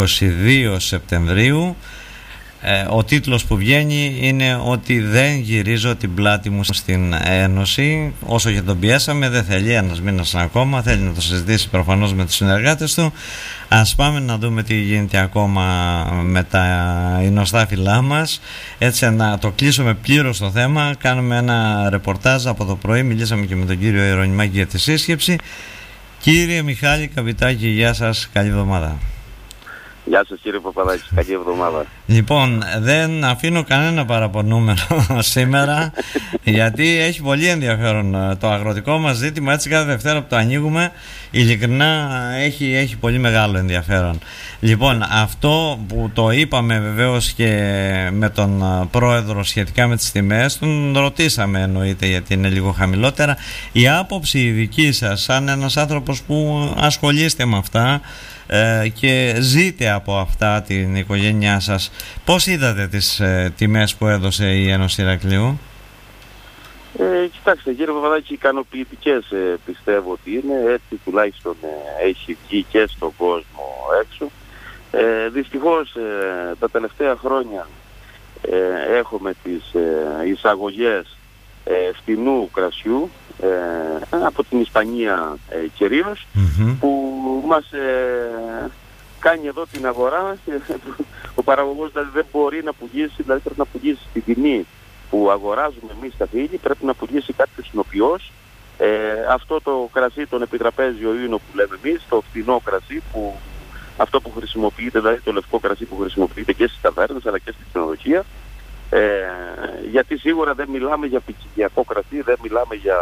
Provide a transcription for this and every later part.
22 Σεπτεμβρίου. Ο τίτλος που βγαίνει είναι ότι δεν γυρίζω την πλάτη μου στην Ένωση. Όσο και τον πιέσαμε, δεν θέλει, ένας μήνας ακόμα, θέλει να το συζητήσει προφανώς με τους συνεργάτες του. Ας πάμε να δούμε τι γίνεται ακόμα με τα εινωστάφυλλά μας, έτσι να το κλείσουμε πλήρως το θέμα. Κάνουμε ένα ρεπορτάζ από το πρωί, μιλήσαμε και με τον κύριο Ιερονιμάκη για τη σύσκεψη. Κύριε Μιχάλη Καπιτάκη, γεια σας, καλή εβδομάδα. Γεια σας κύριε Παπαδάκη, καλή εβδομάδα. Λοιπόν, δεν αφήνω κανένα παραπονούμενο σήμερα, γιατί έχει πολύ ενδιαφέρον το αγροτικό μας ζήτημα. Έτσι κάθε Δευτέρα που το ανοίγουμε, ειλικρινά έχει πολύ μεγάλο ενδιαφέρον. Λοιπόν, αυτό που το είπαμε βεβαίως και με τον πρόεδρο σχετικά με τις τιμές, τον ρωτήσαμε εννοείται γιατί είναι λίγο χαμηλότερα. Η άποψη η δική σας, σαν ένας άνθρωπος που ασχολείστε με αυτά και ζείτε από αυτά την οικογένειά σας, πώς είδατε τις τιμές που έδωσε η Ένωση Ηρακλείου? Κοιτάξτε κύριε Παπαδάκη, ικανοποιητικές πιστεύω ότι είναι, έτσι τουλάχιστον έχει βγει και στον κόσμο έξω. Δυστυχώς τα τελευταία χρόνια έχουμε τις εισαγωγές φτηνού κρασιού από την Ισπανία κυρίως, που μας κάνει εδώ την αγορά και ο παραγωγός δηλαδή δεν μπορεί να πουλήσει, δηλαδή πρέπει να πουλήσει στην τιμή που αγοράζουμε εμείς τα φύλλη, πρέπει να πουλήσει κάποιος συνοποιός αυτό το κρασί, τον επιτραπέζιο ίνο που λέμε εμείς, το φτηνό κρασί, που αυτό που χρησιμοποιείται, δηλαδή το λευκό κρασί που χρησιμοποιείται και στις ταβέρνες αλλά και στη ξενοδοχεία. Γιατί σίγουρα δεν μιλάμε για ποικιλιακό κρασί, δεν μιλάμε για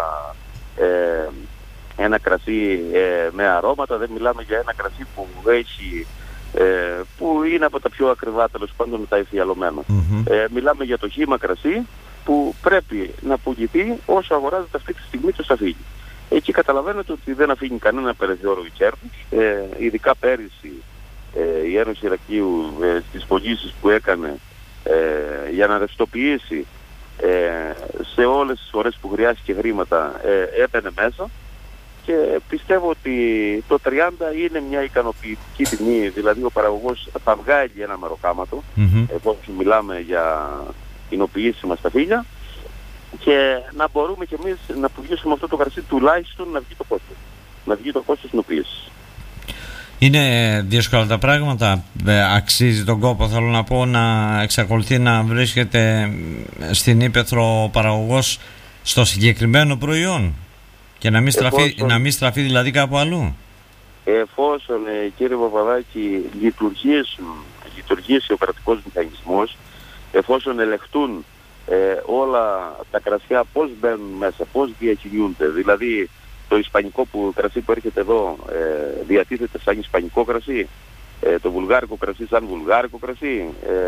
ένα κρασί με αρώματα, δεν μιλάμε για ένα κρασί που έχει που είναι από τα πιο ακριβά τέλος πάντων τα εφιαλωμένα. Μιλάμε για το χύμα κρασί που πρέπει να πουληθεί όσο αγοράζεται αυτή τη στιγμή το σταφύλι. Εκεί καταλαβαίνετε ότι δεν αφήνει κανένα περιθώριο κέρδους. Ειδικά πέρυσι η Ένωση Ηρακλείου στις πωλήσεις που έκανε για να ρευστοποιήσει σε όλες τις φορές που χρειάστηκε χρήματα έπαινε μέσα, και πιστεύω ότι το 30 είναι μια ικανοποιητική τιμή, δηλαδή ο παραγωγός θα βγάλει ένα μεροκάματο εφόσον μιλάμε για εινοποιήσιμα σταφύλια, και να μπορούμε κι εμείς να πουλήσουμε αυτό το κρασί τουλάχιστον να βγει το κόστος, να βγει το κόστος εινοποίησης. Είναι δύσκολα τα πράγματα, αξίζει τον κόπο, θέλω να πω, να εξακολουθεί να βρίσκεται στην ύπαιθρο ο παραγωγός στο συγκεκριμένο προϊόν και να μην στραφεί δηλαδή κάπου αλλού? Εφόσον κύριε Παπαδάκη λειτουργήσει ο κρατικός μηχανισμός, εφόσον ελεγχτούν όλα τα κρασιά πώς μπαίνουν μέσα, πώς διακινούνται, δηλαδή το ισπανικό κρασί που έρχεται εδώ διατίθεται σαν ισπανικό κρασί, το βουλγάρικο κρασί σαν βουλγάρικο κρασί,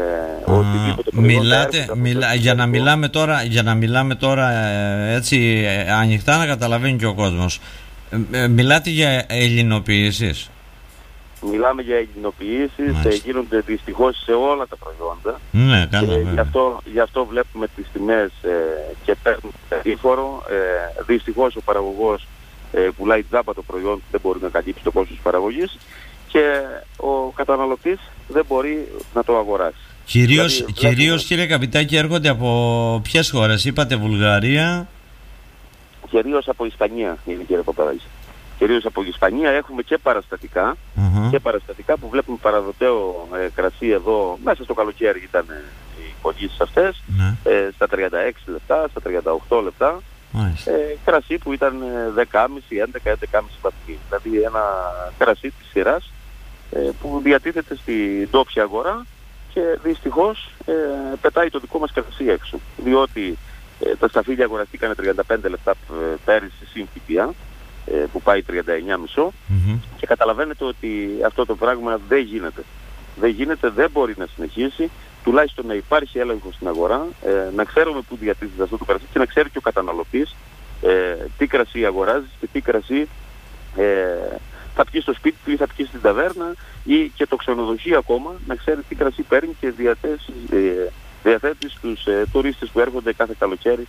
για να μιλάμε τώρα έτσι ανοιχτά, να καταλαβαίνει και ο κόσμος. Μιλάτε για ελληνοποιήσεις? Μιλάμε για ελληνοποιήσεις, γίνονται δυστυχώς σε όλα τα προϊόντα. Ναι, γι' αυτό βλέπουμε τις τιμές και παίρνουν περίφορο. Δυστυχώς ο παραγωγός πουλάει τζάμπα το προϊόν, δεν μπορεί να καλύψει το κόστος της παραγωγής, και ο καταναλωτής δεν μπορεί να το αγοράσει. Κυρίως κύριε Καπιτάκη, έρχονται από ποιες χώρες? Είπατε Βουλγαρία. Κυρίως από Ισπανία είναι κύριε Παπαδάκη. Κυρίως από Ισπανία έχουμε και παραστατικά, και παραστατικά που βλέπουμε παραδοτέο κρασί εδώ, μέσα στο καλοκαίρι ήταν οι πωλήσεις αυτές, στα 36 λεπτά, στα 38 λεπτά. Κρασί που ήταν 10,5-11,5 βαθμοί, δηλαδή ένα κρασί της σειράς που διατίθεται στην ντόπια αγορά, και δυστυχώς πετάει το δικό μας κρασί έξω, διότι τα σταφύλια αγοραστήκανε 35 λεπτά πέρυσι συν ΦΠΑ, που πάει 39,5, και καταλαβαίνετε ότι αυτό το πράγμα δεν γίνεται, δεν μπορεί να συνεχίσει. Τουλάχιστον να υπάρχει έλεγχο στην αγορά, να ξέρουμε πού διατίθεται αυτό το κρασί και να ξέρει και ο καταναλωτής τι κρασί αγοράζει και τι κρασί θα πιει στο σπίτι του ή θα πιει στην ταβέρνα, ή και το ξενοδοχείο ακόμα να ξέρει τι κρασί παίρνει και διαθέτει στους τουρίστες που έρχονται κάθε καλοκαίρι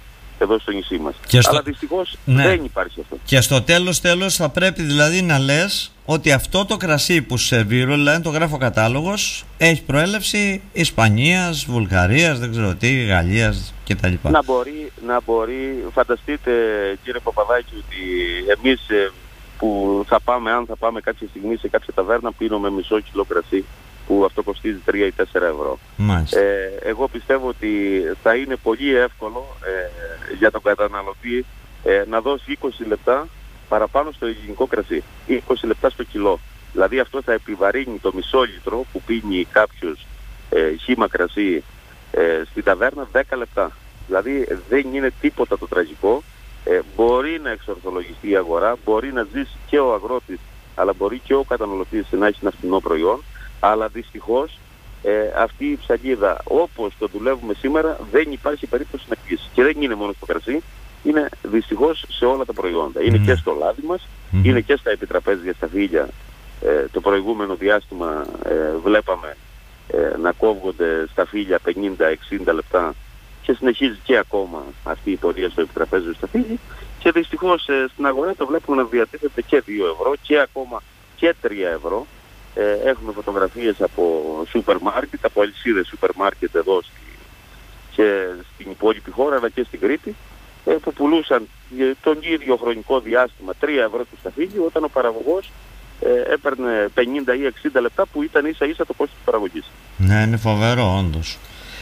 εδώ στο νησί μας. Αλλά δυστυχώς δεν υπάρχει αυτό. Και στο τέλος θα πρέπει δηλαδή να λες ότι αυτό το κρασί που σερβίρω, δηλαδή το γράφω κατάλογος, έχει προέλευση Ισπανίας, Βουλγαρίας, δεν ξέρω τι, Γαλλίας κτλ. Να μπορεί, φανταστείτε κύριε Παπαδάκη, ότι εμείς που αν θα πάμε κάποια στιγμή σε κάποια ταβέρνα, πίνουμε μισό κιλό κρασί, που αυτό κοστίζει 3 ή 4 ευρώ. Εγώ πιστεύω ότι θα είναι πολύ εύκολο για τον καταναλωτή να δώσει 20 λεπτά παραπάνω στο ελληνικό κρασί, 20 λεπτά στο κιλό. Δηλαδή αυτό θα επιβαρύνει το μισό λίτρο που πίνει κάποιος χύμα κρασί στην ταβέρνα 10 λεπτά. Δηλαδή δεν είναι τίποτα το τραγικό. Μπορεί να εξορθολογιστεί η αγορά, μπορεί να ζήσει και ο αγρότης, αλλά μπορεί και ο καταναλωτής να έχει ένα φθηνό προϊόν. Αλλά δυστυχώς αυτή η ψαλίδα, όπως το δουλεύουμε σήμερα, δεν υπάρχει περίπτωση να κλείσει. Και δεν είναι μόνο στο κρασί, είναι δυστυχώς σε όλα τα προϊόντα. Είναι και στο λάδι μας, είναι και στα επιτραπέζια, στα φύλλα. Το προηγούμενο διάστημα βλέπαμε να κόβονται στα φύλλα 50-60 λεπτά και συνεχίζει και ακόμα αυτή η πορεία στο επιτραπέζιο στα φύλλα. Και δυστυχώς στην αγορά το βλέπουμε να διατίθεται και 2 ευρώ και ακόμα και 3 ευρώ. Έχουμε φωτογραφίες από σούπερ μάρκετ, από αλυσίδες σούπερ μάρκετ εδώ και στην υπόλοιπη χώρα, αλλά και στην Κρήτη, που πουλούσαν τον ίδιο χρονικό διάστημα 3 ευρώ το σταφύλι, όταν ο παραγωγός έπαιρνε 50 ή 60 λεπτά, που ήταν ίσα ίσα το κόστος της παραγωγής. Ναι, είναι φοβερό όντως.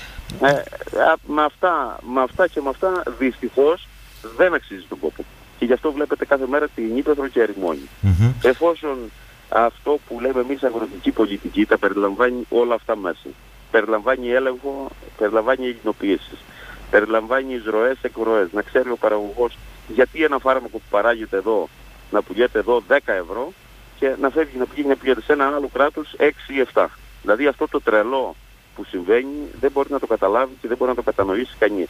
Με αυτά δυστυχώς δεν αξίζει τον κόπο. Και γι' αυτό βλέπετε κάθε μέρα την ύπαιθρο και ερημώνει. Εφόσον αυτό που λέμε εμείς αγροτική πολιτική τα περιλαμβάνει όλα αυτά μέσα. Περιλαμβάνει έλεγχο, περιλαμβάνει ελληνοποίησεις, περιλαμβάνει εισρωές, εκροές. Να ξέρει ο παραγωγός γιατί ένα φάρμακο που παράγεται εδώ να πουλιέται εδώ 10 ευρώ και να φεύγει να πηγαίνει να πηγαίνει σε ένα άλλο κράτος 6 ή 7. Δηλαδή αυτό το τρελό που συμβαίνει δεν μπορεί να το καταλάβει και δεν μπορεί να το κατανοήσει κανείς.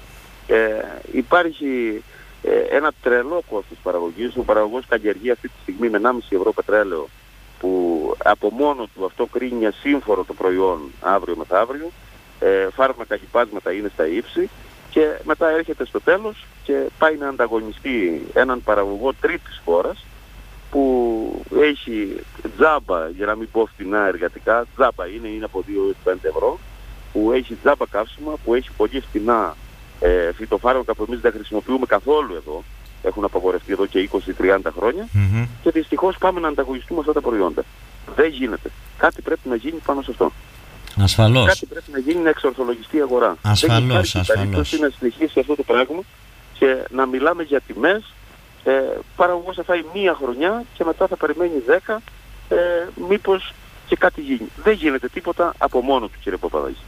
Υπάρχει ένα τρελό κόστος παραγωγής. Ο παραγωγός καλλιεργεί αυτή τη στιγμή με 1,5 ευρώ πετρέλαιο, που από μόνο του αυτό κρίνει ασύμφορο το προϊόν αύριο μεθαύριο. Φάρμακα, λιπάσματα είναι στα ύψη και μετά έρχεται στο τέλος και πάει να ανταγωνιστεί έναν παραγωγό τρίτης χώρας που έχει τζάμπα, για να μην πω φτηνά εργατικά, τζάμπα είναι από 2-5 ευρώ, που έχει τζάμπα καύσιμα, που έχει πολύ φτηνά φυτοφάρμακα που εμείς δεν χρησιμοποιούμε καθόλου εδώ, έχουν απαγορευτεί εδώ και 20-30 χρόνια και δυστυχώς πάμε να ανταγωνιστούμε αυτά τα προϊόντα. Δεν γίνεται. Κάτι πρέπει να γίνει πάνω σε αυτό. Ασφαλώς. Κάτι πρέπει να γίνει να εξορθολογιστεί η αγορά. Ασφαλώς. Δεν υπάρχει περίπτωση να συνεχίσει αυτό το πράγμα και να μιλάμε για τιμές. Παραγωγός θα φάει μία χρονιά και μετά θα περιμένει 10, μήπως και κάτι γίνει. Δεν γίνεται τίποτα από μόνο του, κύριε Παπαδάκη.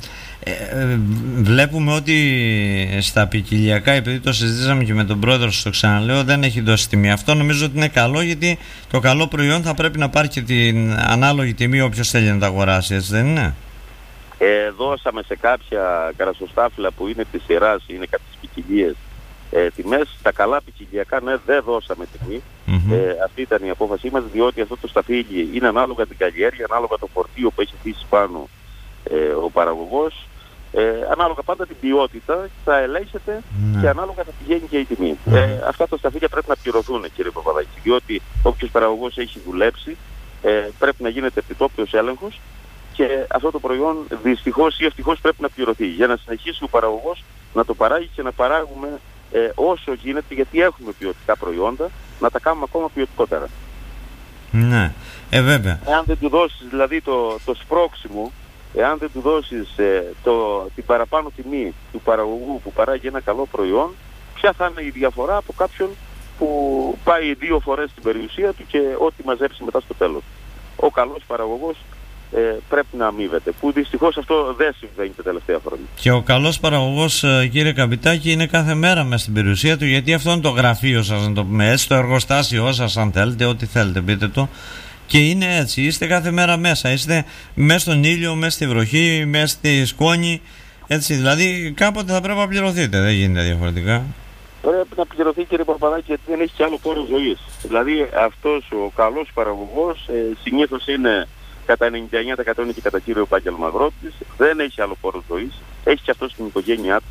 Βλέπουμε ότι στα ποικιλιακά, επειδή το συζητήσαμε και με τον πρόεδρο, στο ξαναλέω, δεν έχει δώσει τιμή. Αυτό νομίζω ότι είναι καλό, γιατί το καλό προϊόν θα πρέπει να πάρει και την ανάλογη τιμή όποιος θέλει να το αγοράσει, έτσι δεν είναι? Δώσαμε σε κάποια καρασοστάφυλλα που είναι της σειράς, είναι κάποιες ποικιλίες, τιμές. Τα καλά ποικιλιακά, ναι, δεν δώσαμε τιμή. Αυτή ήταν η απόφασή μας, διότι αυτό το σταφύλι είναι ανάλογα την καλλιέργεια, ανάλογα το φορτίο που έχει αφήσει πάνω ο παραγωγός, ανάλογα πάντα την ποιότητα θα ελέγχεται και ανάλογα θα πηγαίνει και η τιμή. Αυτά τα σταφύλια πρέπει να πληρωθούν, κύριε Παπαδάκη, διότι όποιος παραγωγός έχει δουλέψει πρέπει να γίνεται επιτόπιος έλεγχος και αυτό το προϊόν δυστυχώς ή ευτυχώς πρέπει να πληρωθεί για να συνεχίσει ο παραγωγός να το παράγει και να παράγουμε όσο γίνεται, γιατί έχουμε ποιοτικά προϊόντα, να τα κάνουμε ακόμα ποιοτικότερα. Ναι, βέβαια. Εάν δεν του δώσεις δηλαδή το σπρώξιμο, εάν δεν του δώσεις την παραπάνω τιμή του παραγωγού που παράγει ένα καλό προϊόν, ποια θα είναι η διαφορά από κάποιον που πάει 2 φορές στην περιουσία του και ό,τι μαζέψει μετά στο τέλος. Ο καλός παραγωγός πρέπει να αμείβεται, που δυστυχώς αυτό δεν συμβαίνει τα τελευταία χρόνια. Και ο καλός παραγωγός, κύριε Καπιτάκη, είναι κάθε μέρα μέσα στην περιουσία του, γιατί αυτό είναι το γραφείο σας, να το πούμε έτσι, το εργοστάσιό σας, αν θέλετε, ό,τι θέλετε πείτε το. Και είναι έτσι, είστε κάθε μέρα μέσα, είστε μέσα στον ήλιο, μέσα στη βροχή, μέσα στη σκόνη, έτσι, δηλαδή κάποτε θα πρέπει να πληρωθείτε, δεν γίνεται διαφορετικά. Πρέπει να πληρωθεί, κύριε Παπαδάκη, γιατί δεν έχει και άλλο πόρο ζωής. Δηλαδή αυτός ο καλός παραγωγός συνήθως είναι κατά 99% είναι και κατά κύριο επάγγελμα αγρότης, δεν έχει άλλο πόρο ζωής, έχει και αυτό στην οικογένειά του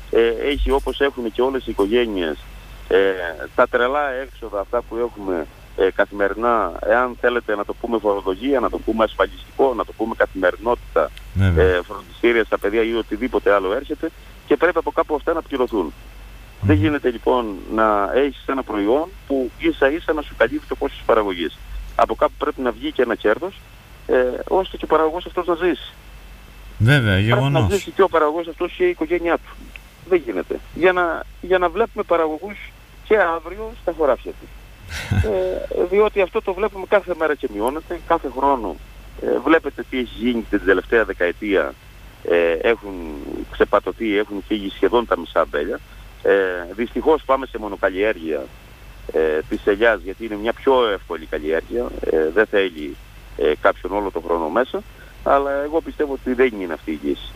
έχει, όπως έχουν και όλες οι οικογένειες, τα τρελά έξοδα αυτά που έχουμε καθημερινά, εάν θέλετε να το πούμε φορολογία, να το πούμε ασφαλιστικό, να το πούμε καθημερινότητα, φροντιστήρια στα παιδιά ή οτιδήποτε άλλο έρχεται, και πρέπει από κάπου αυτά να πληρωθούν. Δεν γίνεται λοιπόν να έχεις ένα προϊόν που ίσα ίσα να σου καλύπτει το κόστος της παραγωγής. Από κάπου πρέπει να βγει και ένα κέρδος, ώστε και ο παραγωγός αυτός να ζήσει. Βέβαια, γεγονός. Πρέπει να ζήσει και ο παραγωγός αυτός και η οικογένειά του. Δεν γίνεται. Για να βλέπουμε παραγωγούς και αύριο στα χωράφια του. Διότι αυτό το βλέπουμε κάθε μέρα και μειώνεται, κάθε χρόνο. Βλέπετε τι έχει γίνει την τελευταία δεκαετία. Έχουν ξεπατωθεί, έχουν φύγει σχεδόν τα μισά αμπέλια. Δυστυχώς πάμε σε μονοκαλλιέργεια της ελιάς, γιατί είναι μια πιο εύκολη καλλιέργεια, δεν θέλει κάποιον όλο τον χρόνο μέσα, αλλά εγώ πιστεύω ότι δεν είναι αυτή η λύση.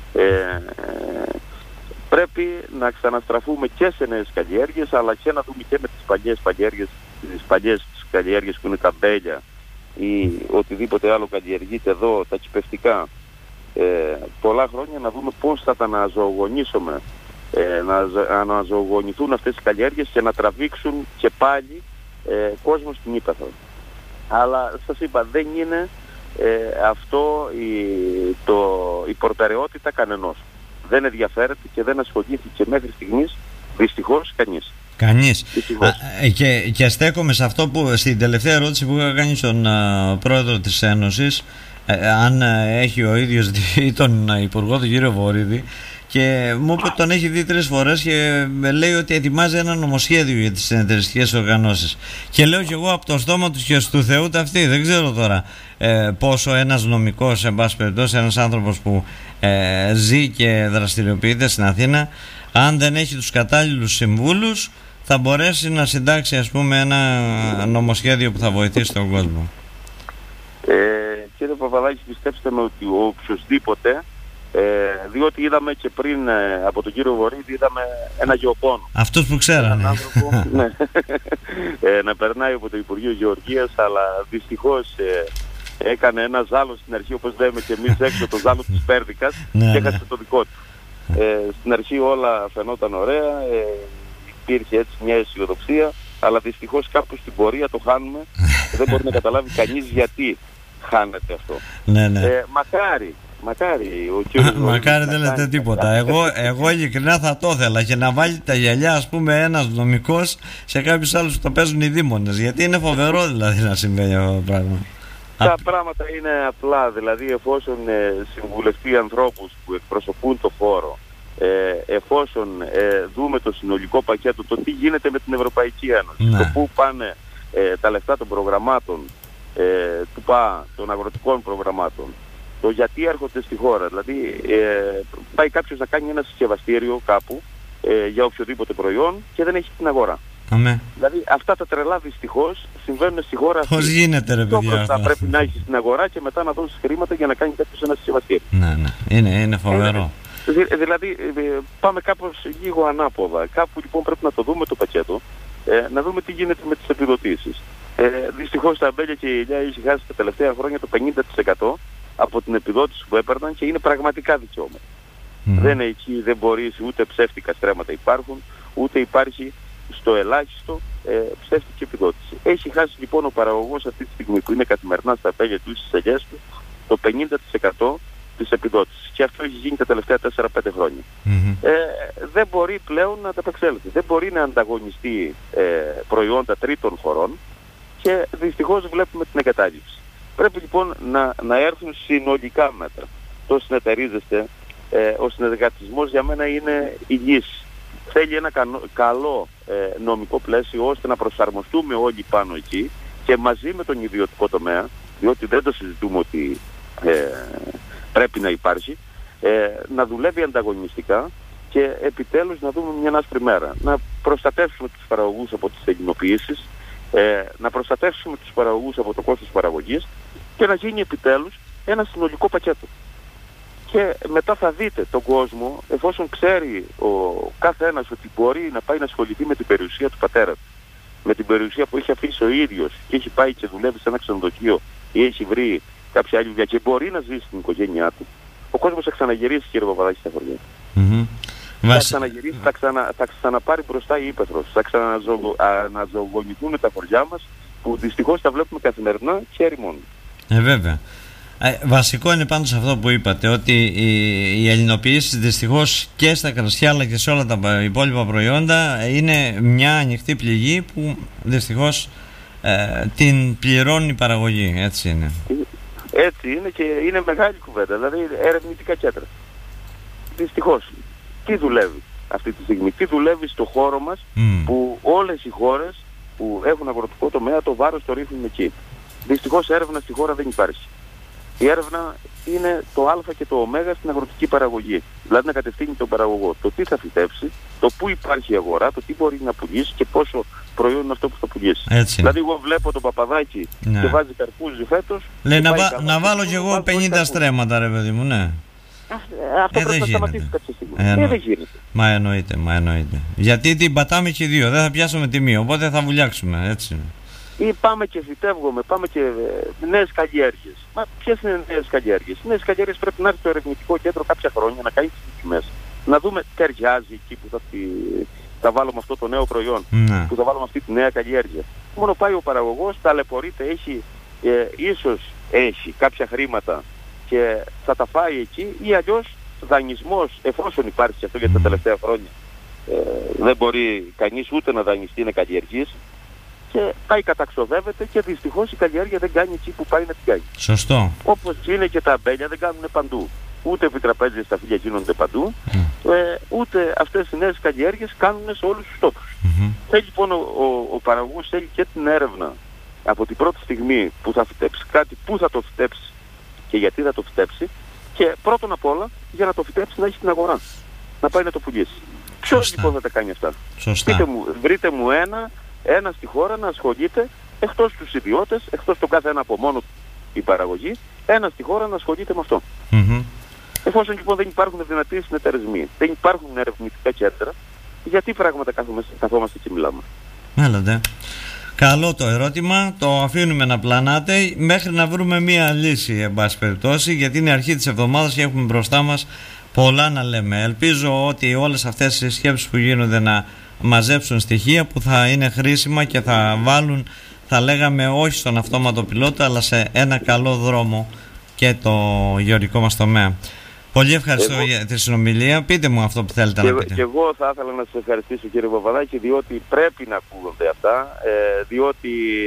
Πρέπει να ξαναστραφούμε και σε νέες καλλιέργειες, αλλά και να δούμε και με τις παλιές καλλιέργειες που είναι τα μπέλια ή οτιδήποτε άλλο καλλιεργείται εδώ, τα κυπευτικά, πολλά χρόνια, να δούμε πώς θα τα αναζωογονήσουμε, να αναζωογονηθούν αυτές οι καλλιέργειες και να τραβήξουν και πάλι κόσμο στην ύπαιθρο. Αλλά σας είπα, δεν είναι αυτό η προτεραιότητα κανενός. Δεν ενδιαφέρεται και δεν ασχολήθηκε μέχρι στιγμής δυστυχώς κανείς. Και στέκομαι σε αυτό που στην τελευταία ερώτηση που είχα κάνει στον πρόεδρο της Ένωσης, αν έχει ο ίδιος δει τον υπουργό, τον κύριο Βορίδη, και μου είπε ότι τον έχει δει 3 φορές και λέει ότι ετοιμάζει ένα νομοσχέδιο για τις συνεταιριστικές οργανώσεις. Και λέω κι εγώ από το στόμα του και του Θεού ταυτή. Δεν ξέρω τώρα πόσο ένας νομικός, εν πάση περιπτώσει, ένας άνθρωπος που ζει και δραστηριοποιείται στην Αθήνα, αν δεν έχει τους κατάλληλους συμβούλους, θα μπορέσει να συντάξει, ας πούμε, ένα νομοσχέδιο που θα βοηθήσει τον κόσμο. Κύριε Παπαδάκη, πιστέψτε με ότι οποιοσδήποτε, διότι είδαμε και πριν από τον κύριο Βορίδη, είδαμε ένα γεωπόνο. Αυτούς που ξέρανε. Έναν άνθρωπο, ναι, να περνάει από το Υπουργείο Γεωργίας, αλλά δυστυχώς έκανε ένα ζάλο στην αρχή, όπως λέμε και εμείς έξω, το ζάλο της Πέρδικας, και έχασε το δικό του. Στην αρχή όλα φαινόταν ωραία, υπήρχε έτσι μια αισιοδοξία, αλλά δυστυχώς κάπου στην πορεία το χάνουμε. Δεν μπορεί να καταλάβει κανείς γιατί χάνεται αυτό. Μακάρι ο κύριος Μακάρι δεν λέτε τίποτα. Εγώ ειλικρινά θα το ήθελα, και να βάλει τα γυαλιά, ας πούμε, ένας νομικός σε κάποιους άλλους που το παίζουν οι δήμονες. Γιατί είναι φοβερό δηλαδή να συμβαίνει αυτό το πράγμα. Τα πράγματα είναι απλά, δηλαδή εφόσον συμβουλευτεί ανθρώπους που εκπροσωπούν το φόρο, εφόσον δούμε το συνολικό πακέτο, το τι γίνεται με την Ευρωπαϊκή Ένωση, το πού πάνε τα λεφτά των προγραμμάτων, του ΠΑ, των αγροτικών προγραμμάτων, το γιατί έρχονται στη χώρα. Δηλαδή πάει κάποιος να κάνει ένα συσκευαστήριο κάπου για οποιοδήποτε προϊόν και δεν έχει την αγορά. Δηλαδή αυτά τα τρελά δυστυχώς συμβαίνουν στη χώρα αυτή. Πώς γίνεται, ρε παιδιά? Θα πρέπει να έχεις την αγορά και μετά να δώσεις χρήματα για να κάνει κάποιος ένα συσκευαστήριο. Είναι φοβερό. Δηλαδή πάμε κάπως λίγο ανάποδα. Κάπου λοιπόν πρέπει να το δούμε το πακέτο, να δούμε τι γίνεται με τις επιδοτήσεις. Δυστυχώς τα αμπέλια και η ελιά έχει χάσει τα τελευταία χρόνια το 50% από την επιδότηση που έπαιρναν και είναι πραγματικά δικαιώματα. Δεν είναι εκεί, δεν μπορείς, ούτε ψεύτικα στρέμματα υπάρχουν, ούτε υπάρχει στο ελάχιστο ψεύτικη επιδότηση. Έχει χάσει λοιπόν ο παραγωγός αυτή τη στιγμή που είναι καθημερινά στα αμπέλια του ή στις ελιές του το 50% της επιδότησης. Και αυτό έχει γίνει τα τελευταία 4-5 χρόνια. Δεν μπορεί πλέον να ανταπεξέλθει. Δεν μπορεί να ανταγωνιστεί προϊόντα τρίτων χωρών και δυστυχώς βλέπουμε την εγκατάλειψη. Πρέπει λοιπόν να έρθουν συνολικά μέτρα. Το συνεταιρίζεστε, ο συνεργατισμός για μένα είναι η λύση. Θέλει ένα καλό νομικό πλαίσιο ώστε να προσαρμοστούμε όλοι πάνω εκεί και μαζί με τον ιδιωτικό τομέα, διότι δεν το συζητούμε ότι πρέπει να υπάρχει, να δουλεύει ανταγωνιστικά και επιτέλους να δούμε μια άσπρη μέρα. Να προστατεύσουμε τους παραγωγούς από τις ελληνοποιήσεις, να προστατεύσουμε τους παραγωγούς από το κόστος παραγωγής και να γίνει επιτέλους ένα συνολικό πακέτο. Και μετά θα δείτε τον κόσμο, εφόσον ξέρει ο κάθε ένας ότι μπορεί να πάει να ασχοληθεί με την περιουσία του πατέρα του, με την περιουσία που έχει αφήσει ο ίδιος και έχει πάει και δουλεύει σε ένα ξενοδοχείο ή έχει βρει κάποια άλλη δουλειά και μπορεί να ζήσει στην οικογένειά του, ο κόσμος θα ξαναγυρίσει, κύριε Παπαδάκη, στα χωριά. Θα ξαναγυρίσει, θα ξαναπάρει μπροστά η ύπαιθρος, θα ξαναζωογονηθούν τα χωριά μας που δυστυχώς τα βλέπουμε καθημερινά χέρι μόνο. Βέβαια. Βασικό είναι πάντως αυτό που είπατε, ότι οι ελληνοποιήσεις δυστυχώς και στα κρασιά αλλά και σε όλα τα υπόλοιπα προϊόντα είναι μια ανοιχτή πληγή που δυστυχώς την πληρώνει η παραγωγή, έτσι είναι. Έτσι είναι και είναι μεγάλη κουβέντα, δηλαδή ερευνητικά κέντρα. Δυστυχώς, τι δουλεύει αυτή τη στιγμή, τι δουλεύει στο χώρο μας που όλες οι χώρες που έχουν αγροτικό τομέα το βάρος το ρίχνουν εκεί. Δυστυχώς έρευνα στη χώρα δεν υπάρχει. Η έρευνα είναι το α και το ω στην αγροτική παραγωγή. Δηλαδή να κατευθύνει τον παραγωγό το τι θα φυτέψει, το πού υπάρχει η αγορά, το τι μπορεί να πουλήσει και πόσο προϊόν είναι αυτό που θα πουλήσει. Έτσι. Δηλαδή εγώ βλέπω τον Παπαδάκη και βάζει καρπούζι φέτος. Λέει να βάλω κι εγώ 50 στρέμματα ρε παιδί μου, ναι. Αυτό πρέπει να σταματήσει κάποια στιγμή. Δεν γίνεται. Μα εννοείται. Γιατί την πατάμε και δύο, δεν θα πιάσουμε τιμή, οπότε θα βουλιάξουμε, έτσι είναι. Ή πάμε και φυτεύγουμε, πάμε και νέες καλλιέργειες. Μα ποιες είναι νέες καλλιέργειες? Οι νέες καλλιέργειες πρέπει να έρθει το ερευνητικό κέντρο κάποια χρόνια, να κάνει τις τιμές. Να δούμε ταιριάζει εκεί που θα βάλουμε αυτό το νέο προϊόν, που θα βάλουμε αυτή τη νέα καλλιέργεια. Μόνο πάει ο παραγωγός, ταλαιπωρείται, ίσως έχει κάποια χρήματα και θα τα φάει εκεί, ή αλλιώς δανεισμός, εφόσον υπάρχει αυτό για τα τελευταία χρόνια. Δεν μπορεί κανείς ούτε να δανειστεί, να καλλιεργήσει. Και πάει καταξοδεύεται και δυστυχώς η καλλιέργεια δεν κάνει εκεί που πάει να την κάνει. Σωστό. Όπως είναι και τα αμπέλια δεν κάνουν παντού. Ούτε επιτραπέζιες στα φύλλα γίνονται παντού, ούτε αυτές οι νέες καλλιέργειες κάνουν σε όλους τους τόπους. Θέλει λοιπόν ο παραγωγός θέλει και την έρευνα από την πρώτη στιγμή που θα φυτέψει κάτι, πού θα το φυτέψει και γιατί θα το φυτέψει, και πρώτον απ' όλα για να το φυτέψει να έχει την αγορά, να πάει να το πουλήσει. Ποιος λοιπόν θα τα κάνει αυτά? Βρείτε μου ένα στη χώρα να ασχολείται, εκτός τους ιδιώτες, εκτός το κάθε ένα από μόνο του η παραγωγή, ένα στη χώρα να ασχολείται με αυτό. Εφόσον λοιπόν δεν υπάρχουν δυνατοί συνεταιρισμοί, δεν υπάρχουν ερευνητικά κέντρα, γιατί πράγματα καθόμαστε και μιλάμε? Έλατε. Καλό το ερώτημα, το αφήνουμε να πλανάτε μέχρι να βρούμε μία λύση, εν πάση περιπτώσει, γιατί είναι αρχή της εβδομάδας και έχουμε μπροστά μας πολλά να λέμε. Ελπίζω ότι όλες αυτές οι σκέψεις που γίνονται να μαζέψουν στοιχεία που θα είναι χρήσιμα και θα βάλουν, θα λέγαμε, όχι στον αυτόματο πιλότο, αλλά σε ένα καλό δρόμο και το γεωργικό μας τομέα. Πολύ ευχαριστώ για τη συνομιλία. Πείτε μου αυτό που θέλετε να πείτε. Και εγώ θα ήθελα να σας ευχαριστήσω, κύριε Παπαδάκη, διότι πρέπει να ακούγονται αυτά, διότι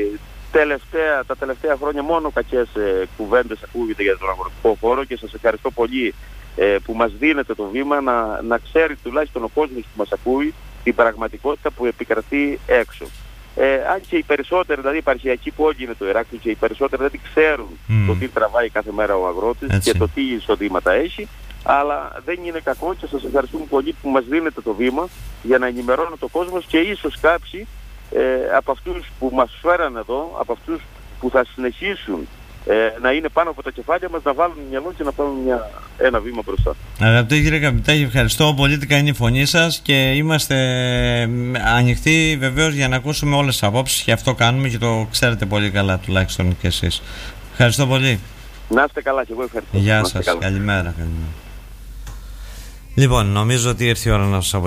τα τελευταία χρόνια μόνο κακές κουβέντες ακούγονται για τον αγροτικό χώρο, και σας ευχαριστώ πολύ που μας δίνετε το βήμα να ξέρει τουλάχιστον ο κόσμος που μας ακούει την πραγματικότητα που επικρατεί έξω. Αν και οι περισσότεροι, δηλαδή οι επαρχιακοί πόλοι είναι το Ηράκλειο, και οι περισσότεροι δεν ξέρουν το τι τραβάει κάθε μέρα ο αγρότης και το τι εισοδήματα έχει, αλλά δεν είναι κακό και σας ευχαριστούμε πολύ που μας δίνετε το βήμα για να ενημερώνω το κόσμο, και ίσως κάποιοι από αυτούς που μας φέραν εδώ, από αυτούς που θα συνεχίσουν να είναι πάνω από τα κεφάλια μας, να βάλουν μυαλό και να πάρουν ένα βήμα μπροστά. Αγαπητέ κύριε Καπιτάκη, ευχαριστώ. Πολίτικα είναι η φωνή σας και είμαστε ανοιχτοί βεβαίως για να ακούσουμε όλες τις απόψεις, και αυτό κάνουμε και το ξέρετε πολύ καλά, τουλάχιστον και εσείς. Ευχαριστώ πολύ. Να είστε καλά, και εγώ ευχαριστώ. Γεια σας. Καλημέρα. Λοιπόν, νομίζω ότι ήρθε η ώρα να σας